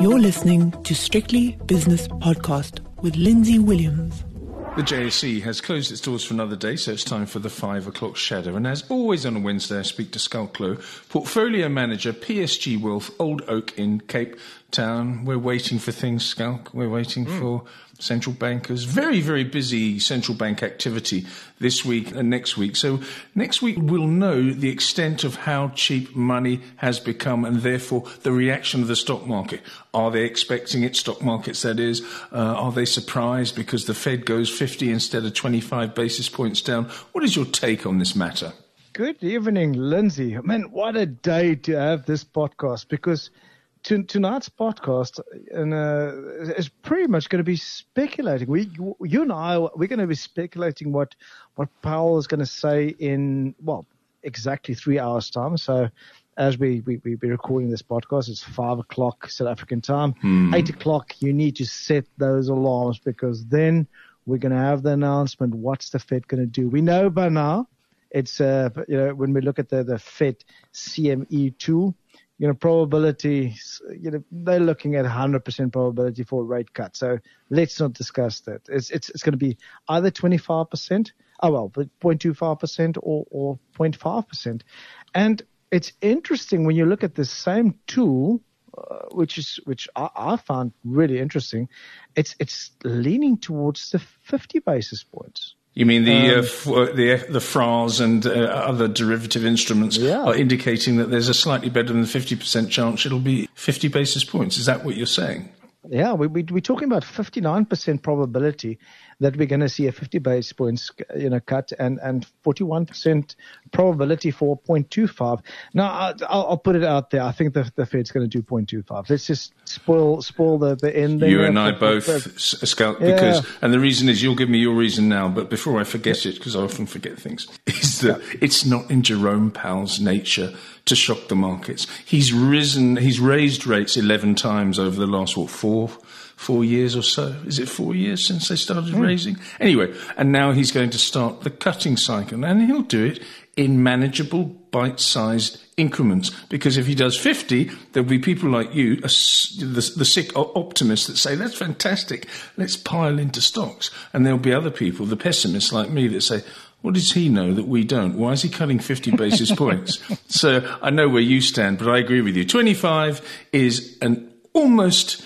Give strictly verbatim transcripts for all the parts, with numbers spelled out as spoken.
You're listening to Strictly Business Podcast with Lindsay Williams. The J S E has closed its doors for another day, so it's time for the five o'clock shadow. And as always on a Wednesday, I speak to Skulklo, Portfolio Manager, P S G Wealth, Old Oak in Cape Town. We're waiting for things, Skulk. We're waiting mm. for central bankers. Very, very busy central bank activity this week and next week. So next week we'll know the extent of how cheap money has become and therefore the reaction of the stock market. Are they expecting it, stock markets that is? Uh, are they surprised because the Fed goes fifty instead of twenty-five basis points down? What is your take on this matter? Good evening, Lindsay. Man, what a day to have this podcast, because to, tonight's podcast and, uh, is pretty much going to be speculating. We, you and I, we're going to be speculating what, what Powell is going to say in, well, exactly three hours' time. So as we, we, we be recording this podcast, it's five o'clock South African time. Hmm. Eight o'clock, you need to set those alarms, because then we're going to have the announcement. What's the Fed going to do? We know by now. It's, uh, you know, when we look at the, the Fed C M E tool, you know, probability, you know, they're looking at one hundred percent probability for a rate cut. So let's not discuss that. It's, it's, it's going to be either twenty-five percent, oh, well, zero point two five percent or, or zero point five percent. And it's interesting when you look at the same tool, uh, which is, which I, I found really interesting. It's, it's leaning towards the fifty basis points. You mean the um, uh, f- the the F R As and uh, other derivative instruments yeah. are indicating that there's a slightly better than fifty percent chance it'll be fifty basis points? Is that what you're saying? Yeah, we, we, we're talking about fifty-nine percent probability that we're going to see a fifty basis points, you know, cut, and, and forty-one percent probability for zero point two five. Now, I'll, I'll put it out there. I think the, the Fed's going to do zero point two five. Let's just spoil spoil the, the end. You and I both, Scout, because, yeah. and the reason is, you'll give me your reason now, but before I forget it, because I often forget things, is that yeah. it's not in Jerome Powell's nature to shock the markets. He's risen, he's raised rates eleven times over the last, what, four, four years or so? Is it four years since they started mm. raising? Anyway, and now he's going to start the cutting cycle, and he'll do it in manageable, bite-sized increments. Because if he does fifty, there'll be people like you, the, the sick optimists, that say, that's fantastic, let's pile into stocks. And there'll be other people, the pessimists like me, that say, what does he know that we don't? Why is he cutting fifty basis points? So I know where you stand, but I agree with you. twenty-five is an almost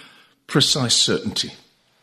precise certainty.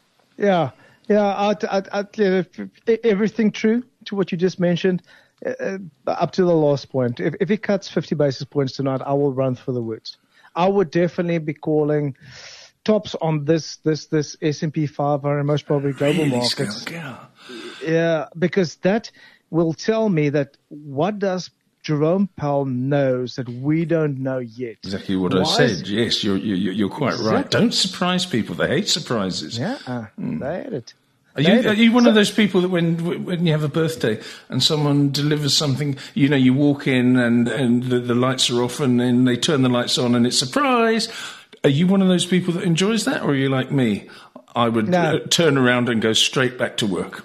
Yeah, yeah, I, I, I, you know, everything true to what you just mentioned, uh, up to the last point. If, if he cuts fifty basis points tonight, I will run for the woods. I would definitely be calling tops on this this this S and P five hundred, most probably global really, markets. Scott, yeah. Yeah, because that will tell me that what does Jerome Powell knows that we don't know yet. Exactly what Why I said. Is, yes, you're you're, you're quite exactly. right. Don't surprise people. They hate surprises. Yeah, uh, mm. they hate it. Are you, are you one so, of those people that when when you have a birthday and someone delivers something, you know, you walk in and, and the, the lights are off and then they turn the lights on and it's surprise? Are you one of those people that enjoys that, or are you like me? I would no. uh, turn around and go straight back to work.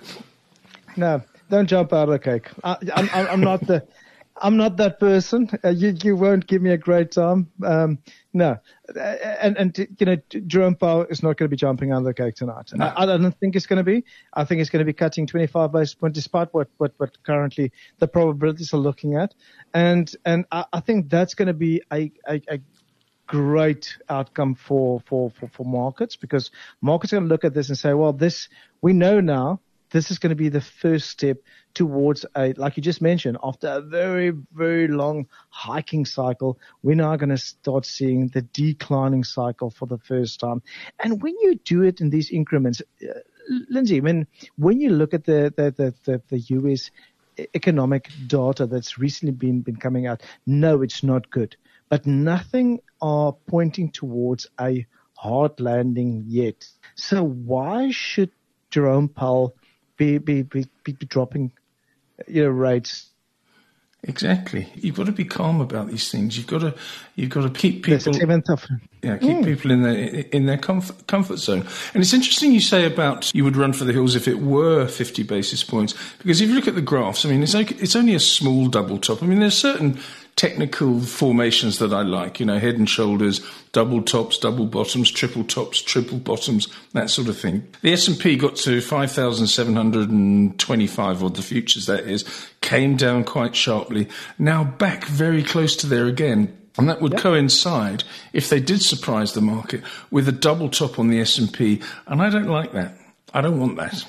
No, don't jump out of the cake. I, I'm, I'm not the, I'm not that person. Uh, you, you won't give me a great time. Um, no, uh, and and you know, Jerome Powell is not going to be jumping out of the cake tonight. No. I, I don't think it's going to be. I think it's going to be cutting twenty-five basis points, despite what, what, what currently the probabilities are looking at, and and I, I think that's going to be a, a, a great outcome for, for, for, for markets, because markets are going to look at this and say, well, this we know now. This is going to be the first step towards a, like you just mentioned, after a very, very long hiking cycle, we're now going to start seeing the declining cycle for the first time. And when you do it in these increments, uh, Lindsay, I mean, when you look at the, the, the, the, the U S economic data that's recently been, been coming out, no, it's not good. But nothing are pointing towards a hard landing yet. So why should Jerome Powell Be, be be be dropping, you know, rates? Exactly. You've got to be calm about these things. You've got to you've got to keep people. Yeah, keep mm. people in their in their comfort comfort zone. And it's interesting you say about you would run for the hills if it were fifty basis points, because if you look at the graphs, I mean, it's like, it's only a small double top. I mean, there's certain technical formations that I like, you know, head and shoulders, double tops, double bottoms, triple tops, triple bottoms, that sort of thing. The S and P got to five thousand seven hundred twenty-five, or the futures that is, came down quite sharply, now back very close to there again. And that would yep. coincide, if they did surprise the market, with a double top on the S and P. And I don't like that. I don't want that.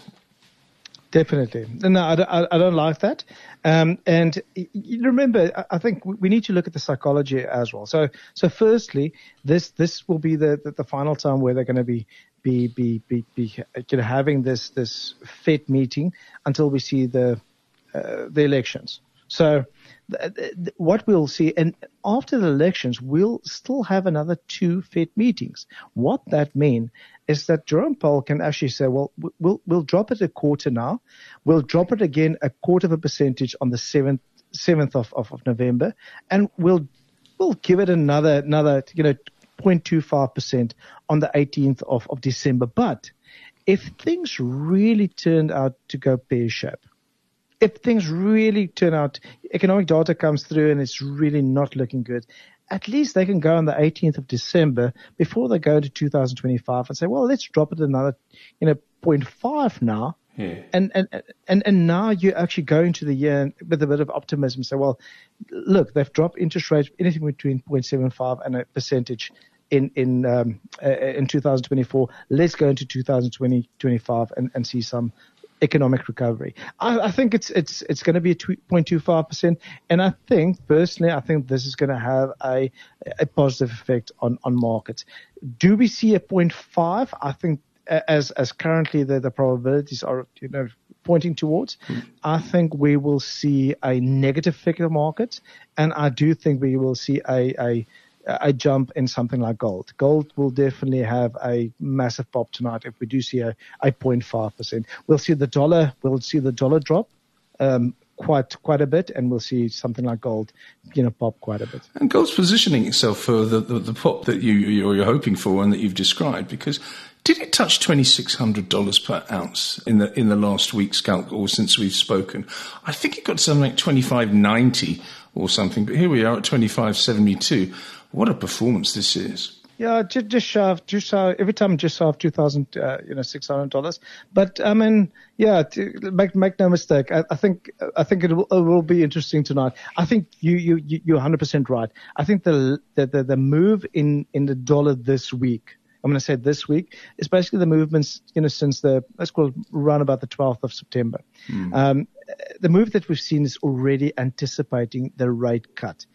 Definitely. No, I, I don't like that. Um, and you remember, I think we need to look at the psychology as well. So, so firstly, this this will be the, the, the final time where they're going to be be be be, be you know, having this this Fed meeting until we see the uh, the elections. So th- th- what we'll see, and after the elections, we'll still have another two Fed meetings. What that means is that Jerome Powell can actually say, well, we'll we'll drop it a quarter now. We'll drop it again a quarter of a percentage on the seventh seventh of, of, of November, and we'll we'll give it another another you know zero point two five percent on the eighteenth of, of December. But if things really turned out to go pear-shaped, if things really turn out, economic data comes through and it's really not looking good, at least they can go on the eighteenth of December before they go to two thousand twenty-five and say, well, let's drop it another, you know, zero point five now. Yeah. And, and, and, and now you actually go into the year with a bit of optimism and say, well, look, they've dropped interest rates anything between zero point seven five and a percentage in, in, um, uh, in two thousand twenty-four. Let's go into two thousand twenty, twenty-five and, and see some economic recovery. I, I think it's it's it's going to be a zero point two five percent, and I think personally, I think this is going to have a a positive effect on, on markets. Do we see a zero point five? I think as as currently the, the probabilities are you know pointing towards, mm. I think we will see a negative effect on markets, and I do think we will see a a a jump in something like gold. Gold will definitely have a massive pop tonight if we do see a, a zero point five percent. We'll see the dollar, we'll see the dollar drop um, quite quite a bit, and we'll see something like gold, you know, pop quite a bit. And gold's positioning itself for the, the, the pop that you, you're, you're hoping for and that you've described, because did it touch twenty-six hundred dollars per ounce in the in the last week's calc, or since we've spoken? I think it got something like twenty-five ninety or something, but here we are at twenty-five seventy-two. What a performance this is! Yeah, just just shy of, just shy, every time just shy of two thousand, uh, you know, six hundred dollars. But I mean, yeah, to, make make no mistake. I, I think I think it will, it will be interesting tonight. I think you you you you're one hundred percent right. I think the the the, the move in, in the dollar this week, I'm going to say this week, is basically the movements, you know, since the, let's call it around about the twelfth of September. Mm. Um, the move that we've seen is already anticipating the rate cut.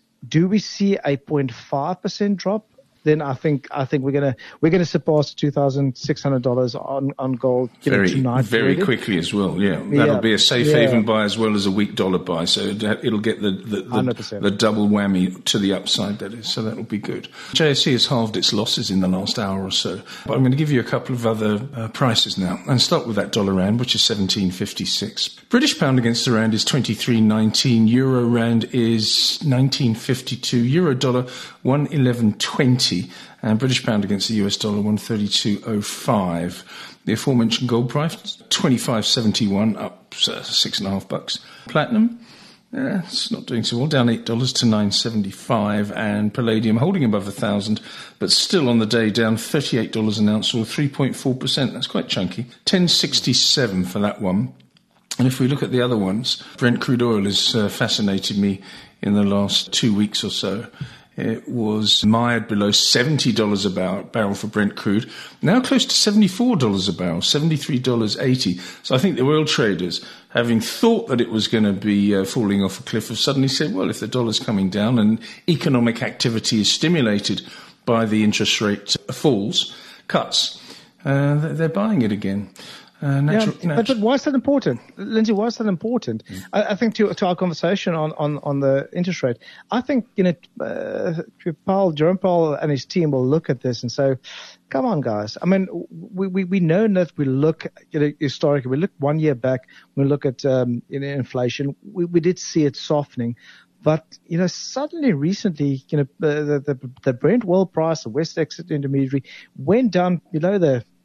Do we see a zero point five percent drop? Then I think I think we're gonna we're gonna surpass two thousand six hundred dollars on on gold very tonight. Very really. quickly as well. Yeah, that'll yeah. be a safe yeah. haven buy as well as a weak dollar buy. So it'll get the the, the, the double whammy to the upside. That is. So that'll be good. J S E has halved its losses in the last hour or so. But I'm going to give you a couple of other uh, prices now, and start with that dollar rand, which is seventeen fifty-six. British pound against the rand is twenty-three nineteen. Euro rand is nineteen fifty-two. Euro dollar one eleven twenty. And British pound against the U S dollar one thirty-two oh five. The aforementioned gold price twenty-five seventy-one, up uh, six and a half bucks. Platinum, eh, it's not doing so well, down eight dollars to nine seventy-five. And palladium holding above a thousand, but still on the day down thirty-eight dollars an ounce, or three point four percent. That's quite chunky. ten sixty-seven for that one. And if we look at the other ones, Brent crude oil has uh, fascinated me in the last two weeks or so. It was mired below seventy dollars a barrel for Brent crude, now close to seventy-four dollars a barrel, seventy-three dollars eighty. So I think the oil traders, having thought that it was going to be uh, falling off a cliff, have suddenly said, well, if the dollar's coming down and economic activity is stimulated by the interest rate falls, cuts, uh, they're buying it again. Uh, natural, yeah, but, but why is that important, Lindsay? Why is that important? Mm. I, I think to, to our conversation on, on, on the interest rate, I think you know, uh, Powell, Jerome Powell, and his team will look at this and say, "Come on, guys. I mean, we we, we know that we look, you know, historically. We look one year back. We look at um, you know, inflation. We we did see it softening." But, you know, suddenly recently, you know, the, the, the Brent oil price, the West Texas Intermediary, went down below the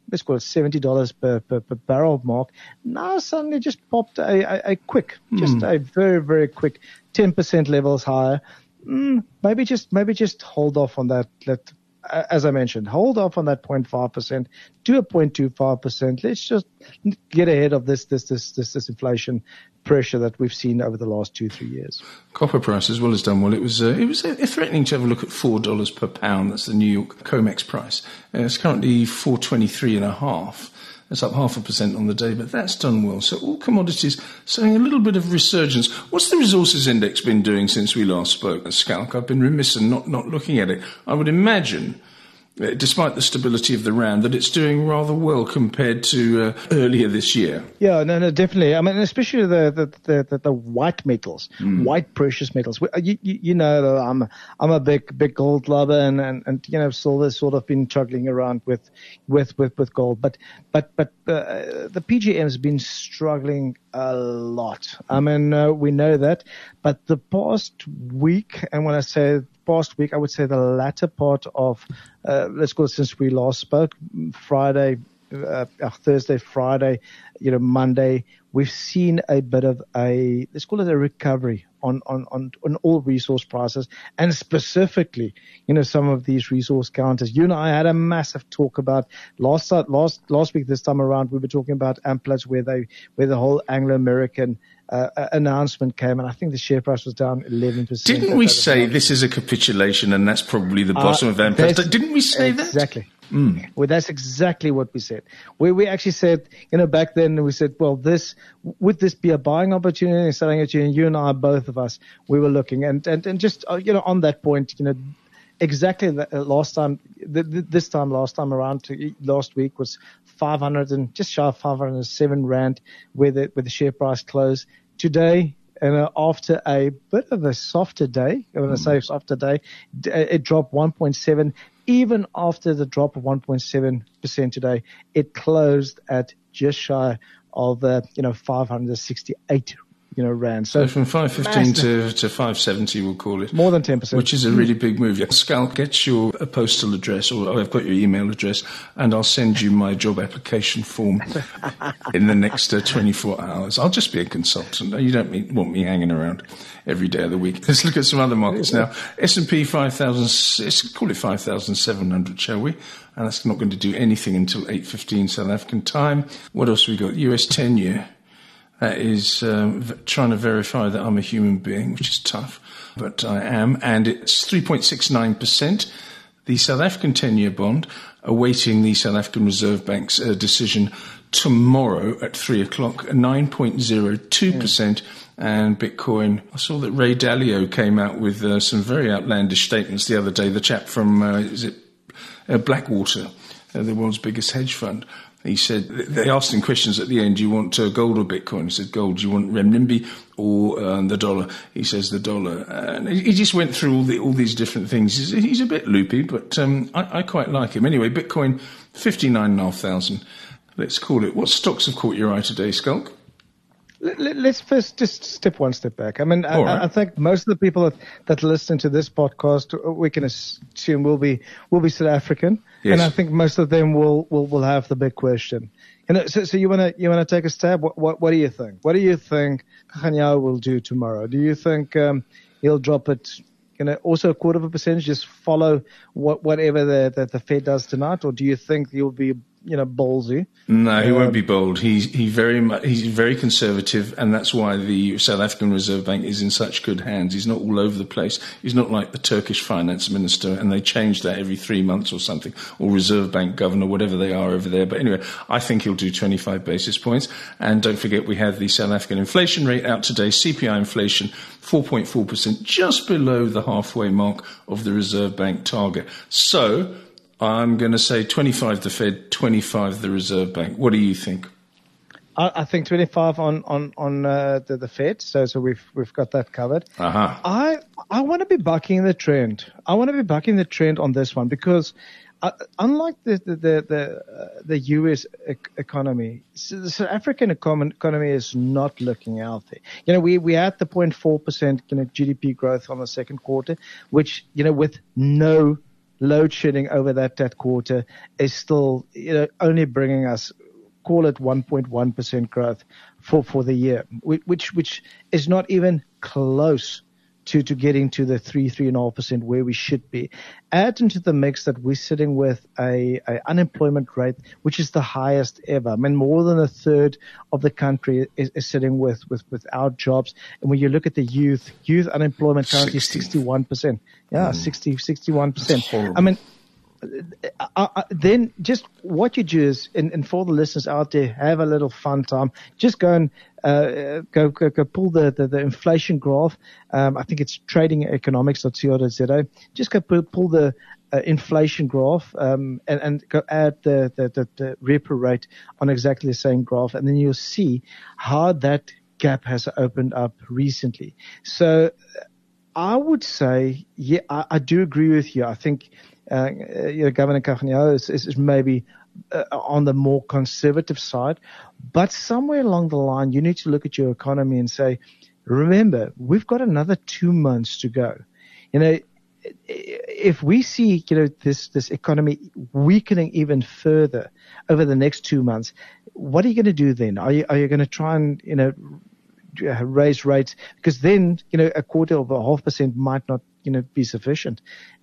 let's call it seventy dollars per, per, per barrel mark, now suddenly just popped a, a, a quick, mm. just a very, very quick ten percent levels higher. Mm, maybe just, maybe just hold off on that. Let, as I mentioned, hold off on that zero point five percent, do a zero point two five percent. Let's just get ahead of this, this, this, this, this inflation pressure that we've seen over the last two, three years. Copper price as well has done well. It was uh, it was uh, threatening to have a look at four dollars per pound. That's the New York COMEX price. Uh, it's currently four twenty three and a half. That's up half a percent on the day, but that's done well. So all commodities showing a little bit of resurgence. What's the resources index been doing since we last spoke, Schalk? I've been remiss in not not looking at it. I would imagine, despite the stability of the rand, that it's doing rather well compared to uh, earlier this year. Yeah, no, no, definitely. I mean, especially the the the, the, the white metals, mm. white precious metals. You, you, you know, I'm I'm a big big gold lover, and, and, and you know, silver's sort of been juggling around with with with, with gold, but but but uh, the P G M has been struggling a lot. I mean, uh, we know that, but the past week, and when I say past week, I would say the latter part of, uh, let's call it since we last spoke, Friday, uh, Thursday, Friday, you know, Monday, we've seen a bit of a, let's call it a recovery on, on, on, on all resource prices, and specifically, you know, some of these resource counters. You and I had a massive talk about last, last, last week, this time around, we were talking about Amplats, where they, where the whole Anglo-American Uh, announcement came, and I think the share price was down eleven percent. Didn't we say this is a capitulation and that's probably the bottom uh, of Amplats? Didn't we say exactly. that? Exactly. Mm. Well, that's exactly what we said. We we actually said, you know, back then we said, well, this would this be a buying opportunity, a selling opportunity? You and I, both of us, we were looking, and and and just uh, you know, on that point, you know. Exactly. The, uh, last time, the, the, this time, last time around, to, last week was five hundred and just shy of five hundred seven rand, where the where the share price closed today. And uh, after a bit of a softer day, when I say softer day, d- it dropped one point seven. Even after the drop of one point seven percent today, it closed at just shy of uh, you know five hundred sixty-eight. You know, rand. So, so from five fifteen to, to five seventy, we'll call it. More than ten percent. Which is a really big move. Schalk, get your a postal address, or oh, I've got your email address, and I'll send you my job application form in the next uh, twenty-four hours. I'll just be a consultant. You don't mean, want me hanging around every day of the week. Let's look at some other markets now. S and P five thousand, let's call it five thousand seven hundred, shall we? And that's not going to do anything until eight fifteen South African time. What else have we got? U S ten-year. That is um, v- trying to verify that I'm a human being, which is tough, but I am. And it's three point six nine percent. The South African ten-year bond, awaiting the South African Reserve Bank's uh, decision tomorrow at three o'clock, nine point zero two percent. Mm. And Bitcoin, I saw that Ray Dalio came out with uh, some very outlandish statements the other day. The chap from, uh, is it uh, Blackwater, uh, the world's biggest hedge fund. He said, they asked him questions at the end, do you want uh, gold or Bitcoin? He said, gold. Do you want renminbi or um, the dollar? He says, the dollar. And he just went through all, the, all these different things. He's, he's a bit loopy, but um, I, I quite like him. Anyway, Bitcoin, fifty-nine thousand five hundred. Let's call it. What stocks have caught your eye today, Schalk? Let's first just step one step back. I mean, I, right. I think most of the people that, that listen to this podcast, we can assume will be will be South African, yes. And I think most of them will, will, will have the big question. You know, so, so you want to you want to take a stab? What, what what do you think? What do you think Kganyao will do tomorrow? Do you think um, he'll drop it? You know, also a quarter of a percentage, just follow what, whatever the, the the Fed does tonight, or do you think he'll be, you know, ballsy? No, he um, won't be bold. He's he very much, he's very conservative, and that's why the South African Reserve Bank is in such good hands. He's not all over the place. He's not like the Turkish finance minister, and they change that every three months or something, or Reserve Bank governor, whatever they are over there. But anyway, I think he'll do twenty-five basis points. And don't forget, we have the South African inflation rate out today. C P I inflation, four point four percent, just below the halfway mark of the Reserve Bank target. So I'm going to say twenty-five the Fed, twenty-five the Reserve Bank. What do you think? I, I think twenty-five on on on uh, the, the Fed. So so we've we've got that covered. Uh-huh. I I want to be bucking the trend. I want to be bucking the trend on this one because uh, unlike the the the the, uh, the U S e- economy, the South African econ- economy is not looking healthy. You know, we we had the zero point four percent you know G D P growth on the second quarter, which you know with no load shedding over that, that quarter is still, you know, only bringing us, call it one point one percent growth for, for the year, which, which is not even close to, to getting to the three, three and a half percent where we should be. Add into the mix that we're sitting with a, a unemployment rate, which is the highest ever. I mean, more than a third of the country is, is sitting with, with, without jobs. And when you look at the youth, youth unemployment currently is sixty-one percent. Yeah, mm. sixty, sixty-one percent. I mean, I, I, then just what you do is, and, and for the listeners out there, have a little fun time. Just go and uh, go, go, go pull the, the, the inflation graph. Um, I think it's trading economics dot co dot z a. Just go pull, pull the uh, inflation graph um, and, and go add the, the, the, the repo rate on exactly the same graph, and then you'll see how that gap has opened up recently. So I would say, yeah, I, I do agree with you. I think Uh, you know, Governor Kaganyaho is, is, is maybe uh, on the more conservative side, but somewhere along the line, you need to look at your economy and say, remember, we've got another two months to go. You know, if we see, you know, this, this economy weakening even further over the next two months, what are you going to do then? Are you, are you going to try and, you know, raise rates? Because then, you know, a quarter of a half percent might not, you know, be sufficient.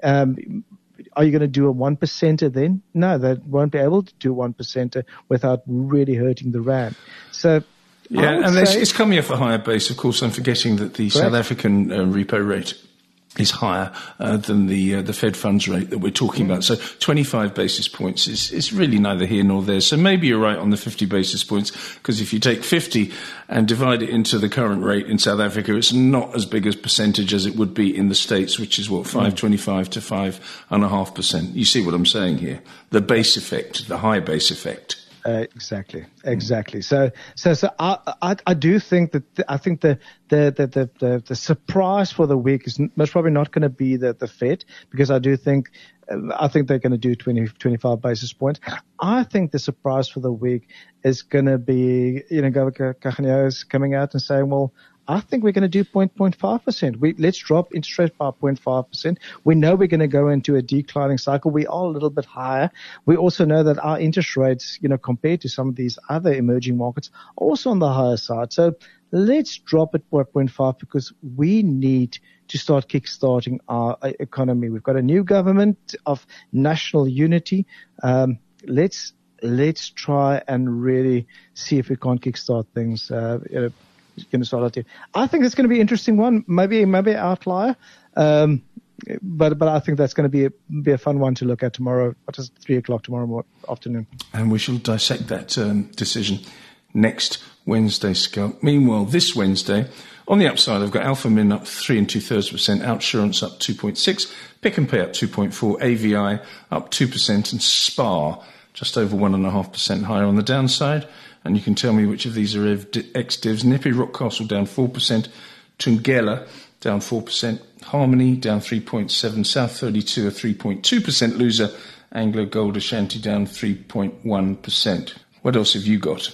Um, Are you going to do a one percenter then? No, they won't be able to do a one percenter without really hurting the rand. So, yeah, and say, it's coming off a higher base. Of course, I'm forgetting that the correct. South African uh, repo rate is higher uh, than the uh, the Fed funds rate that we're talking mm. about. So twenty-five basis points is, is really neither here nor there. So maybe you're right on the fifty basis points, because if you take fifty and divide it into the current rate in South Africa, it's not as big a percentage as it would be in the States, which is what, five twenty-five to five and a half percent. You see what I'm saying here? The base effect, the high base effect. Uh, exactly, exactly. So, so, so I, I, I do think that th- I think the the, the the the the surprise for the week is most probably not going to be the the Fed, because I do think uh, I think they're going to do twenty, twenty-five basis points. I think the surprise for the week is going to be, you know, Governor Kaganyaho is coming out and saying, well, I think we're going to do zero point five percent. We, let's drop interest rates by zero point five percent. We know we're going to go into a declining cycle. We are a little bit higher. We also know that our interest rates, you know, compared to some of these other emerging markets, are also on the higher side. So let's drop it by zero point five, because we need to start kickstarting our economy. We've got a new government of national unity. Um, let's, let's try and really see if we can't kickstart things, uh, you know, Going to start out I think it's going to be an interesting one. Maybe, maybe an outlier. Um, but, but I think that's going to be a, be a fun one to look at tomorrow. What is it, three o'clock tomorrow mo- afternoon? And we shall dissect that um, decision next Wednesday, Scott. Meanwhile, this Wednesday, on the upside, I've got Alpha Min up three and two thirds percent, Outsurance up two point six, Pick and Pay up two point four, A V I up two percent, and Spar just over one and a half percent higher on the downside. And you can tell me which of these are ex-divs. Nippy Rockcastle down four percent. Tungela down four percent. Harmony down three point seven. South thirty-two a three point two percent loser. Anglo Gold Ashanti down three point one percent. What else have you got?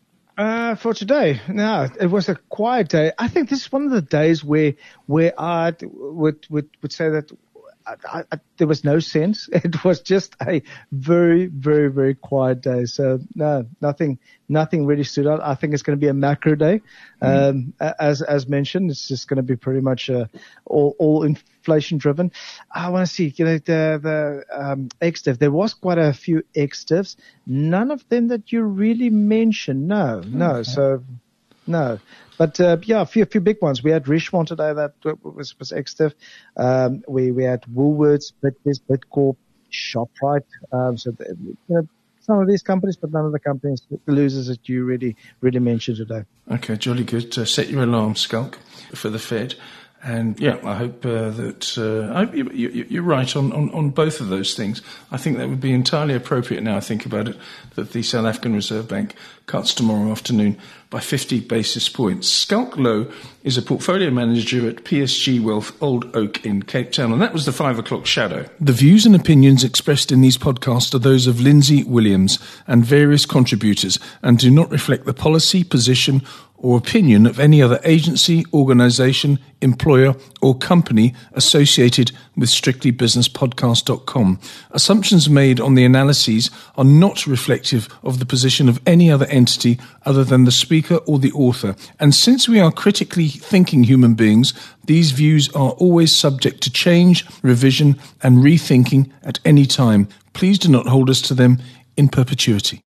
Uh, for today, no, it was a quiet day. I think this is one of the days where where I would would, would say that I, I, there was no sense. It was just a very, very, very quiet day. So no, nothing, nothing really stood out. I think it's going to be a macro day. Um, mm. as, as mentioned, it's just going to be pretty much, uh, all, all inflation driven. I want to see, you know, the, the, um, ex-div. There was quite a few ex-divs. None of them that you really mentioned. No, no. Okay. So no. But, uh, yeah, a few, a few big ones. We had Richemont today that was, was ex-div. Um, we, we had Woolworths, Bidvest, Bidcorp, ShopRite. Um, so, the, you know, some of these companies, but none of the companies, the losers that you really, really mentioned today. Okay, jolly good. Uh, set your alarm, Skulk, for the Fed. And yeah, I hope uh, that uh, I, you, you, you're right on, on, on both of those things. I think that would be entirely appropriate now I think about it, that the South African Reserve Bank cuts tomorrow afternoon by fifty basis points. Skulk Low is a portfolio manager at P S G Wealth Old Oak in Cape Town, and that was the five o'clock shadow. The views and opinions expressed in these podcasts are those of Lindsay Williams and various contributors and do not reflect the policy, position or opinion of any other agency, organisation, employer or company associated with strictly business podcast dot com. Assumptions made on the analyses are not reflective of the position of any other entity other than the speaker or the author. And since we are critically thinking human beings, these views are always subject to change, revision and rethinking at any time. Please do not hold us to them in perpetuity.